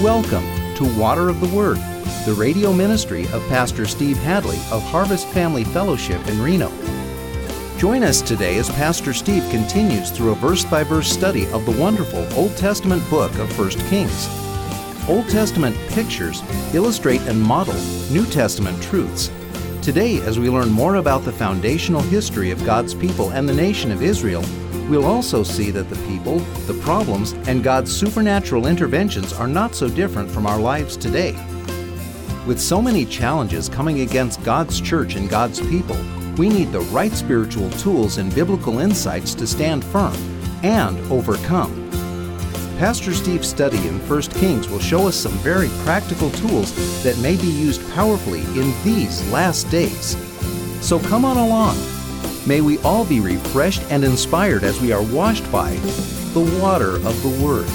Welcome to Water of the Word, the radio ministry of Pastor Steve Hadley of Harvest Family Fellowship in Reno. Join us today as Pastor Steve continues through a verse-by-verse study of the wonderful Old Testament book of 1 Kings. Old Testament pictures illustrate and model New Testament truths. Today, as we learn more about the foundational history of God's people and the nation of Israel, we'll also see that the people, the problems, and God's supernatural interventions are not so different from our lives today. With so many challenges coming against God's church and God's people, we need the right spiritual tools and biblical insights to stand firm and overcome. Pastor Steve's study in 1 Kings will show us some very practical tools that may be used powerfully in these last days. So come on along. May we all be refreshed and inspired as we are washed by the water of the Word.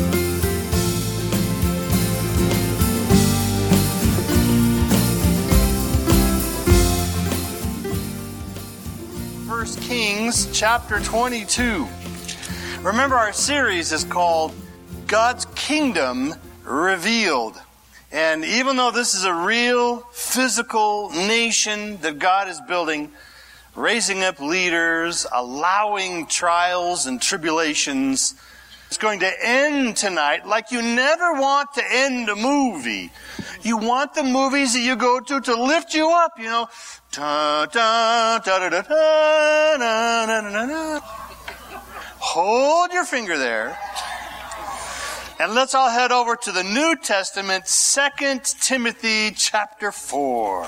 First Kings chapter 22. Remember, our series is called God's Kingdom Revealed. And even though this is a real physical nation that God is building, raising up leaders, allowing trials and tribulations, it's going to end tonight like you never want to end a movie. You want the movies that you go to lift you up, you know. Da, da, da, da, da, da, da, da, da, da. Hold your finger there. And let's all head over to the New Testament, 2 Timothy chapter 4.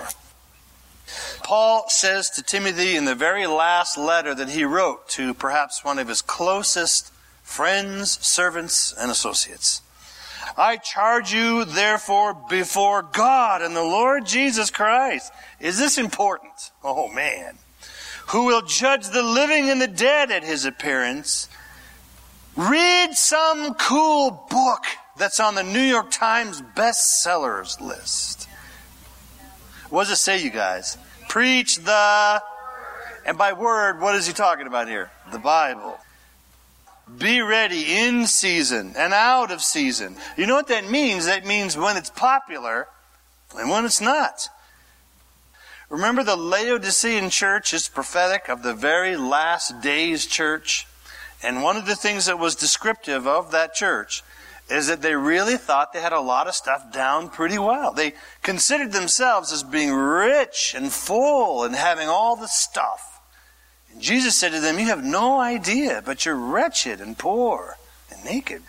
Paul says to Timothy in the very last letter that he wrote to perhaps one of his closest friends, servants, and associates, I charge you, therefore, before God and the Lord Jesus Christ. Is this important? Oh, man. Who will judge the living and the dead at his appearance. Read some cool book that's on the New York Times bestsellers list. What does it say, you guys? Preach the... And by word, what is he talking about here? The Bible. Be ready in season and out of season. You know what that means? That means when it's popular and when it's not. Remember, the Laodicean church is prophetic of the very last days church. And one of the things that was descriptive of that church is that they really thought they had a lot of stuff down pretty well. They considered themselves as being rich and full and having all the stuff. And Jesus said to them, you have no idea, but you're wretched and poor and naked.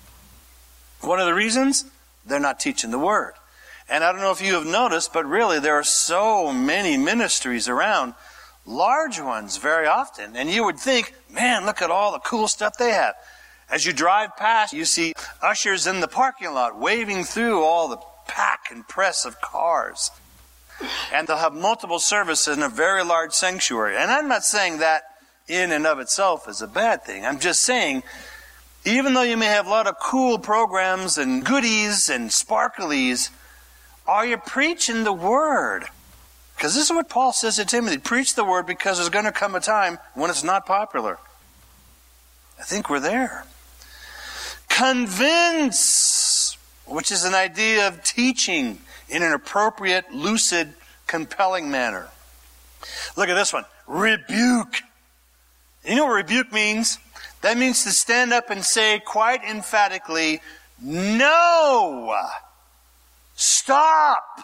One of the reasons? They're not teaching the Word. And I don't know if you have noticed, but really there are so many ministries around, large ones very often. And you would think, man, look at all the cool stuff they have. As you drive past, you see ushers in the parking lot waving through all the pack and press of cars. And they'll have multiple services in a very large sanctuary. And I'm not saying that in and of itself is a bad thing. I'm just saying, even though you may have a lot of cool programs and goodies and sparklies, are you preaching the Word? Because this is what Paul says to Timothy. Preach the Word, because there's going to come a time when it's not popular. I think we're there. Convince, which is an idea of teaching in an appropriate, lucid, compelling manner. Look at this one. Rebuke. You know what rebuke means? That means to stand up and say quite emphatically, no! Stop!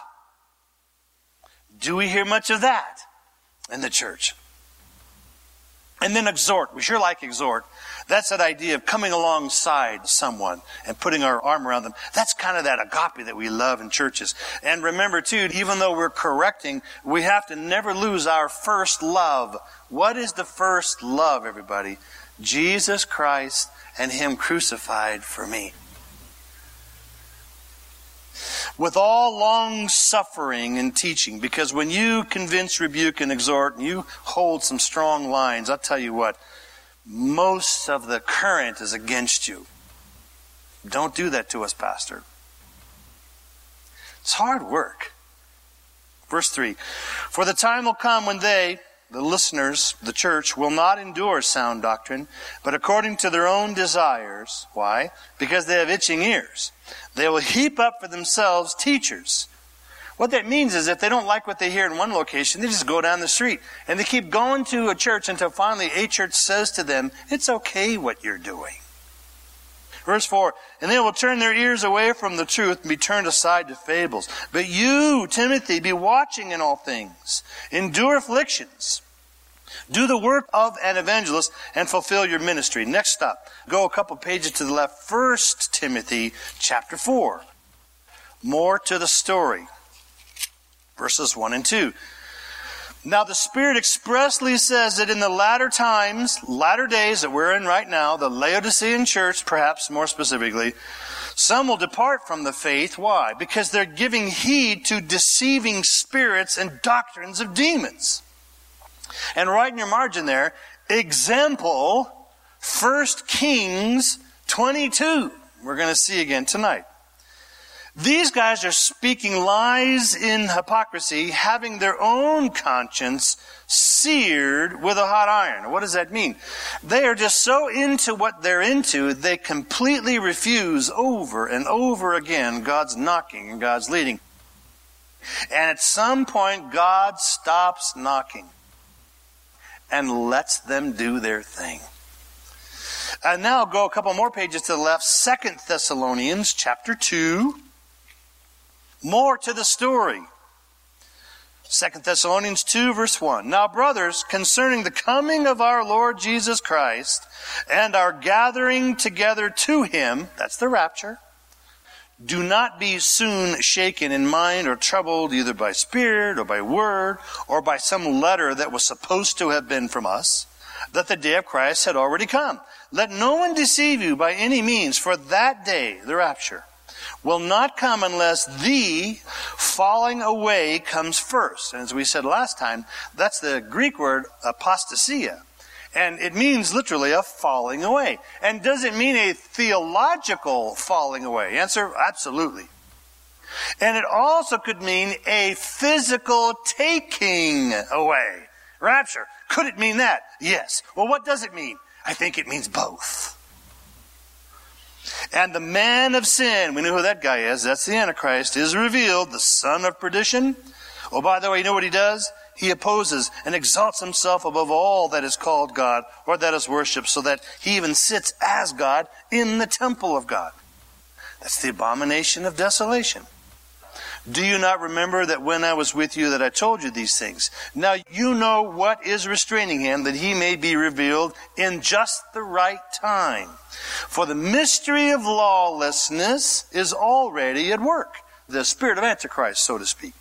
Do we hear much of that in the church? And then exhort. We sure like exhort. That's that idea of coming alongside someone and putting our arm around them. That's kind of that agape that we love in churches. And remember too, even though we're correcting, we have to never lose our first love. What is the first love, everybody? Jesus Christ and Him crucified for me. With all long suffering and teaching, because when you convince, rebuke, and exhort, and you hold some strong lines, I'll tell you what, most of the current is against you. Don't do that to us, Pastor. It's hard work. Verse 3, for the time will come when they, the listeners, the church, will not endure sound doctrine, but according to their own desires. Why? Because they have itching ears. They will heap up for themselves teachers. What that means is if they don't like what they hear in one location, they just go down the street. And they keep going to a church until finally a church says to them, it's okay what you're doing. Verse 4, and they will turn their ears away from the truth and be turned aside to fables. But you, Timothy, be watching in all things. Endure afflictions. Do the work of an evangelist and fulfill your ministry. Next stop. Go a couple pages to the left. 1 Timothy chapter 4. More to the story. Verses 1 and 2. Now the Spirit expressly says that in the latter times, latter days that we're in right now, the Laodicean church, perhaps more specifically, some will depart from the faith. Why? Because they're giving heed to deceiving spirits and doctrines of demons. And right in your margin there, example, 1 Kings 22. We're going to see again tonight. These guys are speaking lies in hypocrisy, having their own conscience seared with a hot iron. What does that mean? They are just so into what they're into, they completely refuse over and over again God's knocking and God's leading. And at some point, God stops knocking and lets them do their thing. And now go a couple more pages to the left. 2 Thessalonians chapter 2. More to the story. 2 Thessalonians 2 verse 1. Now, brothers, concerning the coming of our Lord Jesus Christ and our gathering together to Him, that's the rapture, do not be soon shaken in mind or troubled either by spirit or by word or by some letter that was supposed to have been from us, that the day of Christ had already come. Let no one deceive you by any means, for that day, the rapture, will not come unless the falling away comes first. And as we said last time, that's the Greek word apostasia. And it means literally a falling away. And does it mean a theological falling away? Answer, absolutely. And it also could mean a physical taking away. Rapture. Could it mean that? Yes. Well, what does it mean? I think it means both. And the man of sin, we know who that guy is, that's the Antichrist, is revealed, the son of perdition. Oh, by the way, you know what he does? He opposes and exalts himself above all that is called God or that is worshipped, so that he even sits as God in the temple of God. That's the abomination of desolation. Do you not remember that when I was with you that I told you these things? Now you know what is restraining him, that he may be revealed in just the right time. For the mystery of lawlessness is already at work. The spirit of Antichrist, so to speak.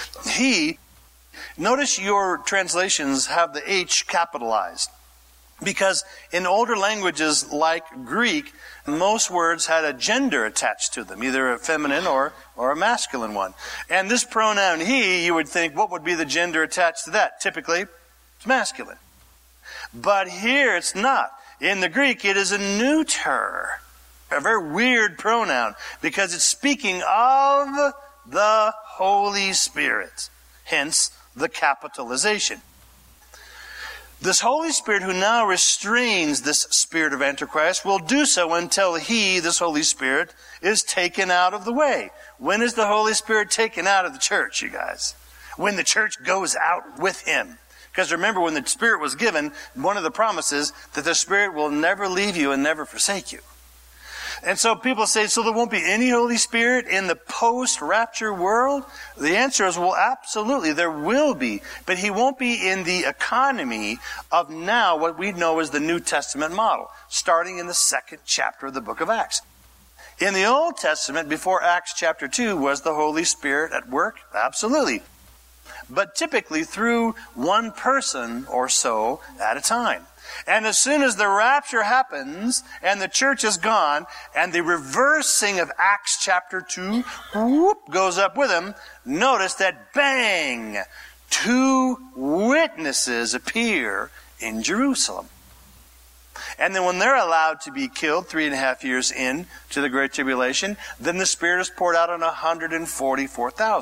Notice your translations have the H capitalized. Because in older languages like Greek, most words had a gender attached to them, either a feminine or a masculine one. And this pronoun he, you would think, what would be the gender attached to that? Typically, it's masculine. But here it's not. In the Greek, it is a neuter, a very weird pronoun, because it's speaking of the Holy Spirit. Hence, the capitalization. This Holy Spirit who now restrains this spirit of Antichrist will do so until he, this Holy Spirit, is taken out of the way. When is the Holy Spirit taken out of the church, you guys? When the church goes out with him. Because remember, when the Spirit was given, one of the promises that the Spirit will never leave you and never forsake you. And so people say, so there won't be any Holy Spirit in the post-rapture world? The answer is, well, absolutely, there will be. But he won't be in the economy of now what we know as the New Testament model, starting in the 2nd chapter of the book of Acts. In the Old Testament, before Acts chapter 2, was the Holy Spirit at work? Absolutely. But typically through one person or so at a time. And as soon as the rapture happens and the church is gone and the reversing of Acts chapter 2 goes up with him, notice that bang, 2 witnesses appear in Jerusalem. And then when they're allowed to be killed 3.5 years in to the Great Tribulation, then the Spirit is poured out on 144,000.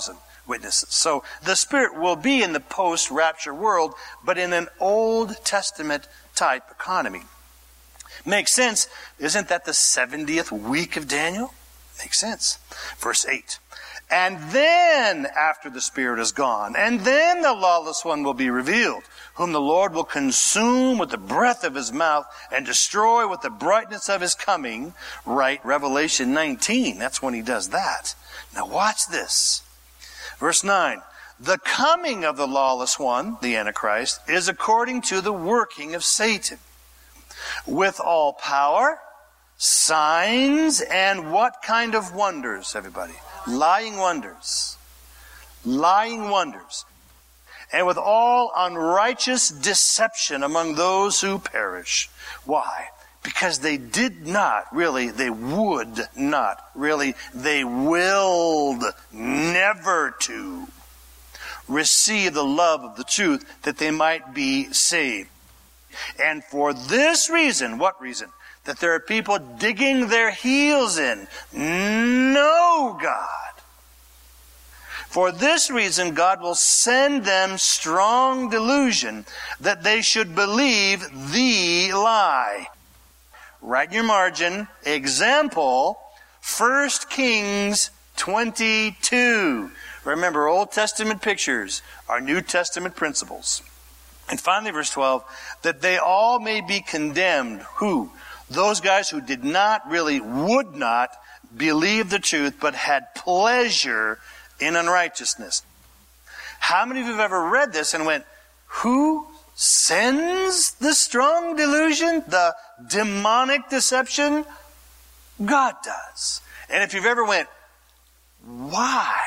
witnesses. So the Spirit will be in the post-rapture world, but in an Old Testament type economy. Makes sense. Isn't that the 70th week of Daniel? Makes sense. Verse 8. And then, after the Spirit is gone, and then the lawless one will be revealed, whom the Lord will consume with the breath of his mouth and destroy with the brightness of his coming. Right, Revelation 19. That's when he does that. Now watch this. Verse 9. The coming of the lawless one, the Antichrist, is according to the working of Satan, with all power, signs, and what kind of wonders, everybody? Lying wonders. Lying wonders. And with all unrighteous deception among those who perish. Why? Because they did not really, they would not really, they willed never to receive the love of the truth that they might be saved. And for this reason, what reason? That there are people digging their heels in. No, God. For this reason, God will send them strong delusion that they should believe the lie. Write in your margin, example, 1 Kings 22. Remember, Old Testament pictures are New Testament principles. And finally, verse 12, that they all may be condemned. Who? Those guys who did not really, would not believe the truth, but had pleasure in unrighteousness. How many of you have ever read this and went, who sends the strong delusion, the demonic deception? God does. And if you've ever went, why?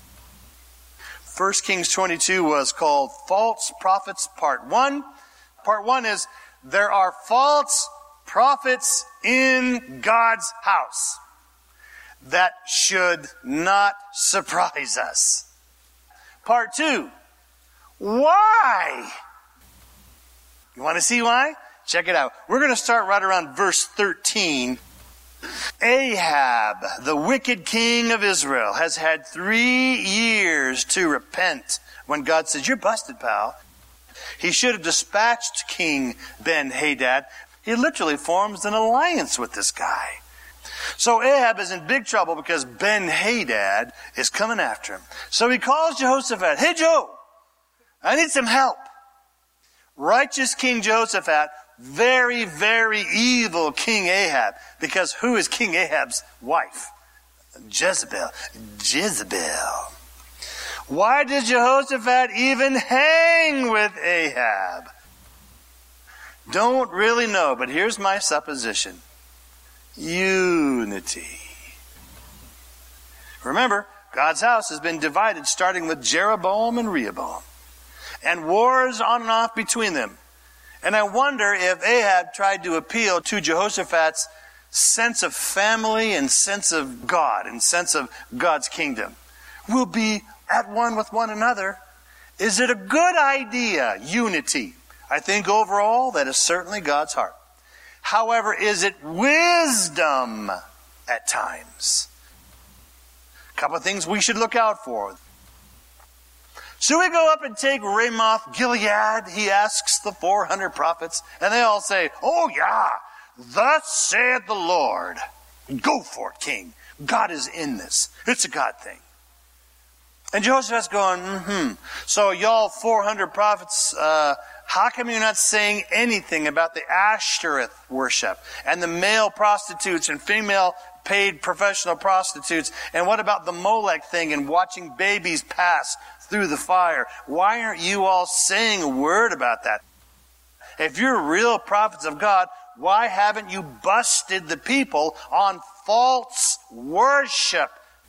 1 Kings 22 was called False Prophets Part 1. Part 1 is, there are false prophets in God's house. That should not surprise us. Part 2, why? You want to see why? Check it out. We're going to start right around verse 13. Ahab, the wicked king of Israel, has had 3 years to repent when God says, you're busted, pal. He should have dispatched King Ben-Hadad. He literally forms an alliance with this guy. So Ahab is in big trouble because Ben-Hadad is coming after him. So he calls Jehoshaphat, hey Joe, I need some help. Righteous King Jehoshaphat, very, very evil King Ahab. Because who is King Ahab's wife? Jezebel. Why did Jehoshaphat even hang with Ahab? Don't really know, but here's my supposition. Unity. Remember, God's house has been divided starting with Jeroboam and Rehoboam. And wars on and off between them. And I wonder if Ahab tried to appeal to Jehoshaphat's sense of family and sense of God and sense of God's kingdom. We'll be at one with one another. Is it a good idea, unity? I think overall that is certainly God's heart. However, is it wisdom at times? A couple of things we should look out for. Should we go up and take Ramoth Gilead? He asks the 400 prophets. And they all say, oh yeah, thus saith the Lord. Go for it, king. God is in this. It's a God thing. And Jehoshaphat's going, So y'all 400 prophets, how come you're not saying anything about the Ashtoreth worship and the male prostitutes and female paid professional prostitutes? And what about the Molech thing and watching babies pass through the fire? Why aren't you all saying a word about that? If you're real prophets of God, why haven't you busted the people on false worship?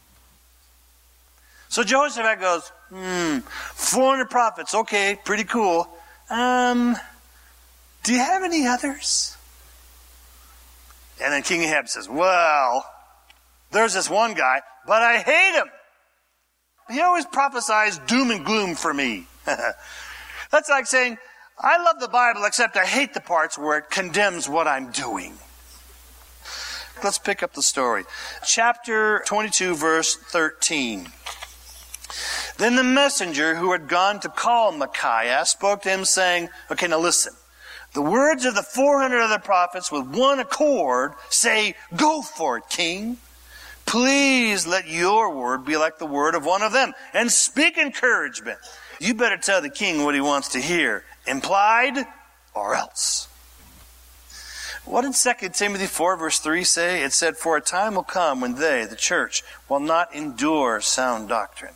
So Jehoshaphat goes, 400 prophets, okay, pretty cool. Do you have any others? And then King Ahab says, well, there's this one guy, but I hate him. He always prophesies doom and gloom for me. That's like saying, I love the Bible, except I hate the parts where it condemns what I'm doing. Let's pick up the story. Chapter 22, verse 13. Then the messenger who had gone to call Micaiah spoke to him, saying, okay, now listen. The words of the 400 other prophets with one accord say, go for it, king. Please let your word be like the word of one of them, and speak encouragement. You better tell the king what he wants to hear, implied or else. What did 2 Timothy 4 verse 3 say? It said, for a time will come when they, the church, will not endure sound doctrine.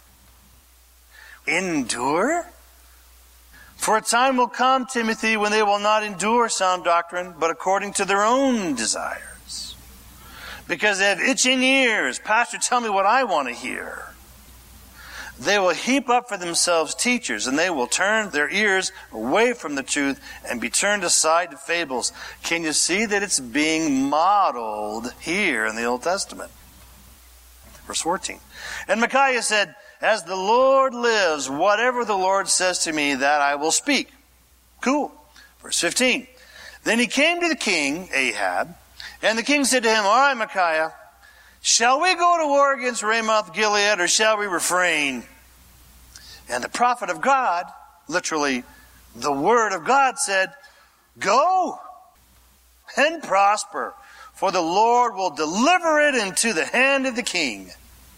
Endure? For a time will come, Timothy, when they will not endure sound doctrine, but according to their own desires. Because they have itching ears. Pastor, tell me what I want to hear. They will heap up for themselves teachers, and they will turn their ears away from the truth and be turned aside to fables. Can you see that it's being modeled here in the Old Testament? Verse 14. And Micaiah said, as the Lord lives, whatever the Lord says to me, that I will speak. Cool. Verse 15. Then he came to the king, Ahab, and the king said to him, all right, Micaiah, shall we go to war against Ramoth Gilead, or shall we refrain? And the prophet of God, literally the word of God, said, go and prosper, for the Lord will deliver it into the hand of the king.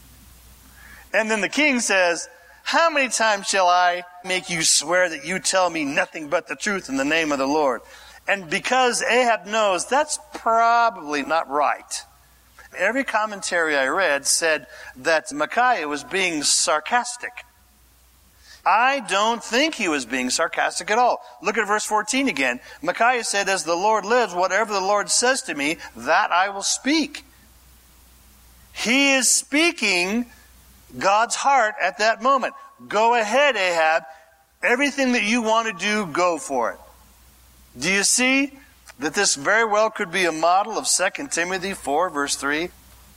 And then the king says, how many times shall I make you swear that you tell me nothing but the truth in the name of the Lord? And because Ahab knows that's probably not right, every commentary I read said that Micaiah was being sarcastic. I don't think he was being sarcastic at all. Look at verse 14 again. Micaiah said, as the Lord lives, whatever the Lord says to me, that I will speak. He is speaking God's heart at that moment. Go ahead, Ahab. Everything that you want to do, go for it. Do you see that this very well could be a model of 2 Timothy 4 verse 3?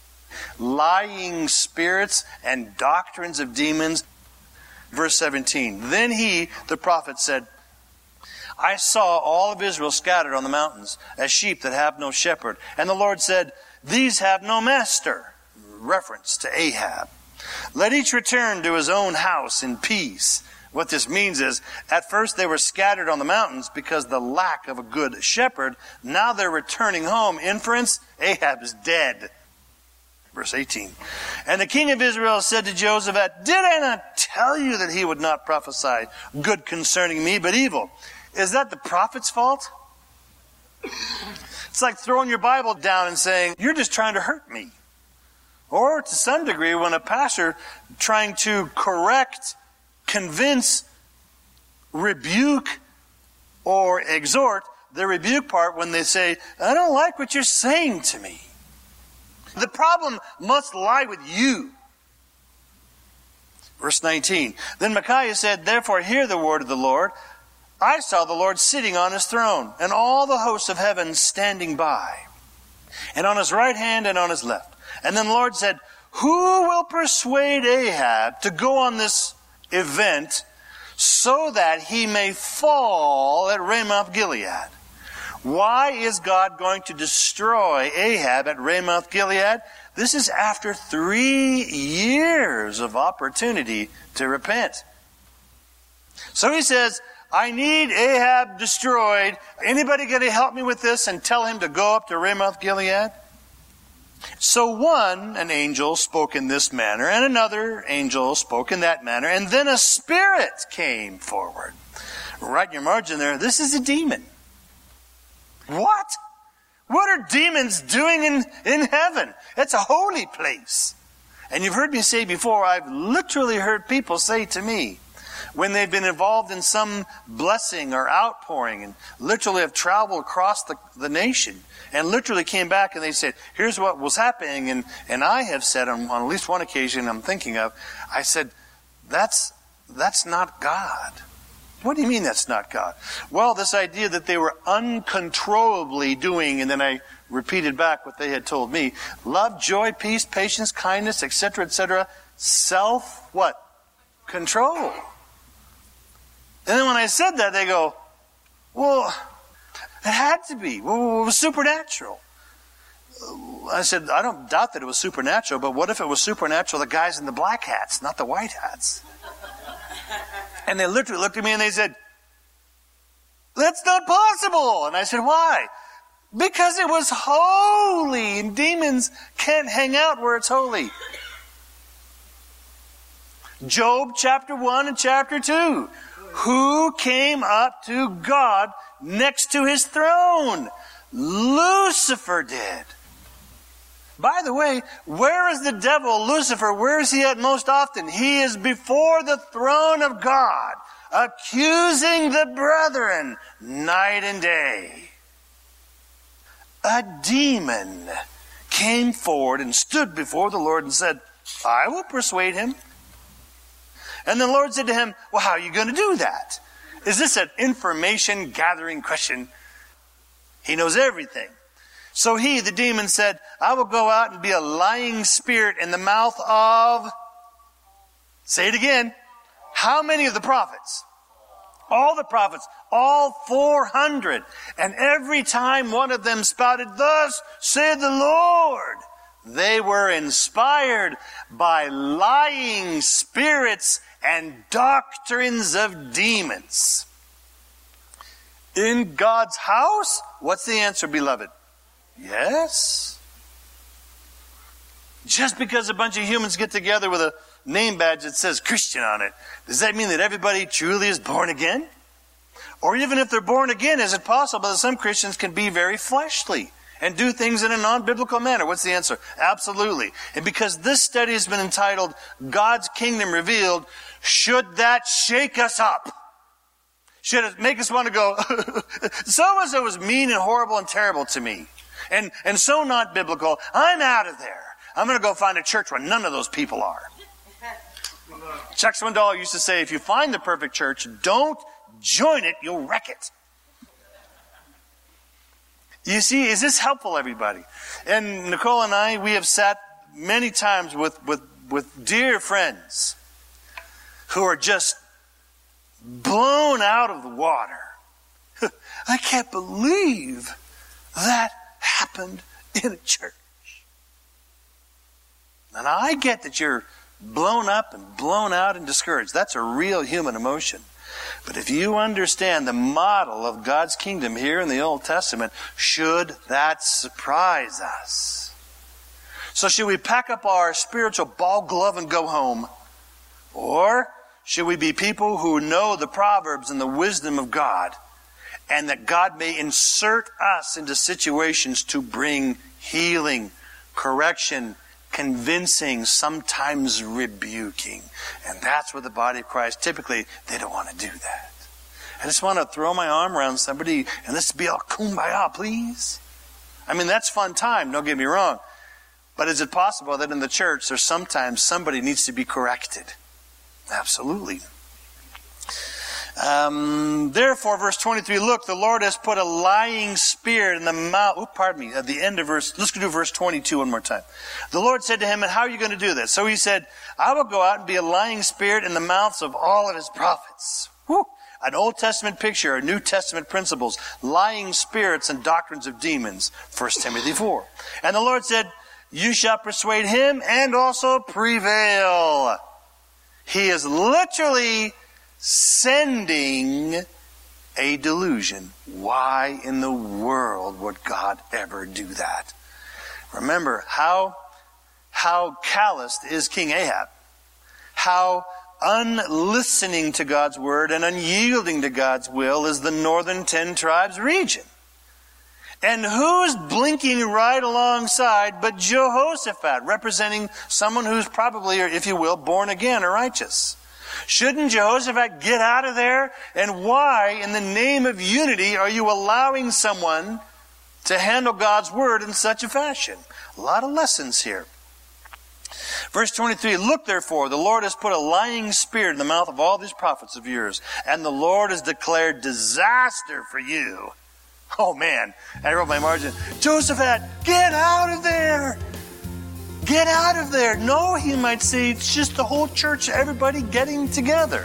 Lying spirits and doctrines of demons. Verse 17. Then he, the prophet, said, I saw all of Israel scattered on the mountains as sheep that have no shepherd. And the Lord said, these have no master. Reference to Ahab. Let each return to his own house in peace. What this means is, at first they were scattered on the mountains because of the lack of a good shepherd. Now they're returning home. Inference, Ahab is dead. Verse 18. And the king of Israel said to Jehoshaphat, did I not tell you that he would not prophesy good concerning me, but evil? Is that the prophet's fault? It's like throwing your Bible down and saying, you're just trying to hurt me. Or to some degree, when a pastor trying to correct, convince, rebuke, or exhort, the rebuke part when they say, I don't like what you're saying to me. The problem must lie with you. Verse 19. Then Micaiah said, therefore hear the word of the Lord. I saw the Lord sitting on his throne, and all the hosts of heaven standing by, and on his right hand and on his left. And then the Lord said, who will persuade Ahab to go on this event so that he may fall at Ramoth Gilead? Why is God going to destroy Ahab at Ramoth Gilead? This is after 3 years of opportunity to repent. So he says, I need Ahab destroyed. Anybody going to help me with this and tell him to go up to Ramoth Gilead? So an angel spoke in this manner, and another angel spoke in that manner, and then a spirit came forward. Right in your margin there, this is a demon. What? What are demons doing in heaven? It's a holy place. And you've heard me say before, I've literally heard people say to me, when they've been involved in some blessing or outpouring and literally have traveled across the nation and literally came back and they said, here's what was happening. And I have said on at least one occasion I'm thinking of, I said, that's not God. What do you mean that's not God? Well, this idea that they were uncontrollably doing, and then I repeated back what they had told me, love, joy, peace, patience, kindness, etc., self, what? Control. And then when I said that, they go, well, it had to be. Well, it was supernatural. I said, I don't doubt that it was supernatural, but what if it was supernatural, the guys in the black hats, not the white hats? And they literally looked at me and they said, "That's not possible." And I said, "Why?" "Because it was holy, and demons can't hang out where it's holy." Job chapter 1 and chapter 2. Who came up to God next to his throne? Lucifer did. By the way, where is the devil, Lucifer? Where is he at most often? He is before the throne of God, accusing the brethren night and day. A demon came forward and stood before the Lord and said, "I will persuade him." And the Lord said to him, "Well, how are you going to do that? Is this an information gathering question?" He knows everything. So he, the demon, said, "I will go out and be a lying spirit in the mouth of," say it again, how many of the prophets? All the prophets, all 400. And every time one of them spouted, "Thus said the Lord," they were inspired by lying spirits and doctrines of demons. In God's house? What's the answer, beloved? Yes. Just because a bunch of humans get together with a name badge that says Christian on it, does that mean that everybody truly is born again? Or even if they're born again, is it possible that some Christians can be very fleshly and do things in a non-biblical manner? What's the answer? Absolutely. And because this study has been entitled God's Kingdom Revealed, should that shake us up? Should it make us want to go, so-and-so was mean and horrible and terrible to me, and so not biblical, I'm out of there. I'm going to go find a church where none of those people are. Chuck Swindoll used to say, if you find the perfect church, don't join it, you'll wreck it. You see, is this helpful, everybody? And Nicole and I, we have sat many times with dear friends who are just blown out of the water. I can't believe that happened in a church. And I get that you're blown up and blown out and discouraged. That's a real human emotion. But if you understand the model of God's kingdom here in the Old Testament, should that surprise us? So should we pack up our spiritual ball glove and go home? Or should we be people who know the Proverbs and the wisdom of God, and that God may insert us into situations to bring healing, correction, convincing, sometimes rebuking? And that's where the body of Christ, typically, they don't want to do that. I just want to throw my arm around somebody and let's be all kumbaya, please. I mean, that's fun time, don't get me wrong. But is it possible that in the church there's sometimes somebody needs to be corrected? Absolutely. Therefore, verse 23, look, the Lord has put a lying spirit in the mouth. At the end of verse, let's do verse 22 one more time. The Lord said to him, and how are you going to do this? So he said, I will go out and be a lying spirit in the mouths of all of his prophets. Whew. An Old Testament picture, New Testament principles, lying spirits and doctrines of demons. 1 Timothy 4. And the Lord said, you shall persuade him and also prevail. He is literally sending a delusion. Why in the world would God ever do that? Remember how calloused is King Ahab. How unlistening to God's word and unyielding to God's will is the northern 10 tribes region. And who's blinking right alongside but Jehoshaphat, representing someone who's probably, or if you will, born again or righteous? Shouldn't Jehoshaphat get out of there? And why, in the name of unity, are you allowing someone to handle God's word in such a fashion? A lot of lessons here. Verse 23, look therefore, the Lord has put a lying spirit in the mouth of all these prophets of yours, and the Lord has declared disaster for you. Oh man, I wrote my margin. Jehoshaphat, get out of there! Get out of there. No, he might say, it's just the whole church, everybody getting together.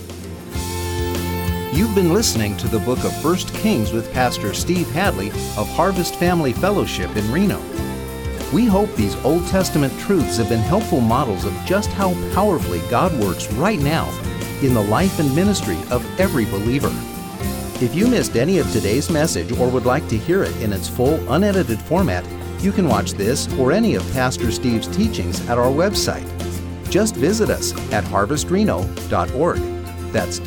You've been listening to the book of 1 Kings with Pastor Steve Hadley of Harvest Family Fellowship in Reno. We hope these Old Testament truths have been helpful models of just how powerfully God works right now in the life and ministry of every believer. If you missed any of today's message or would like to hear it in its full, unedited format, you can watch this or any of Pastor Steve's teachings at our website. Just visit us at harvestreno.org. That's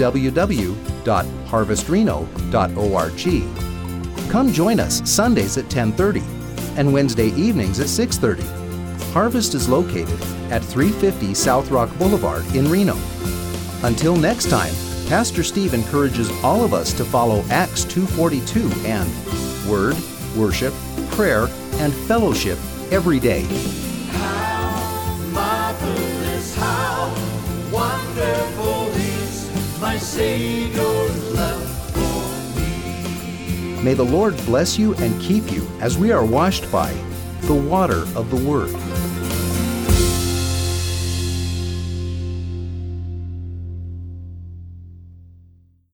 www.harvestreno.org. Come join us Sundays at 10:30 and Wednesday evenings at 6:30. Harvest is located at 350 South Rock Boulevard in Reno. Until next time, Pastor Steve encourages all of us to follow Acts 2:42 and Word, Worship, Prayer, and Fellowship every day. How marvelous, how wonderful is my Savior's love for me. May the Lord bless you and keep you as we are washed by the water of the Word.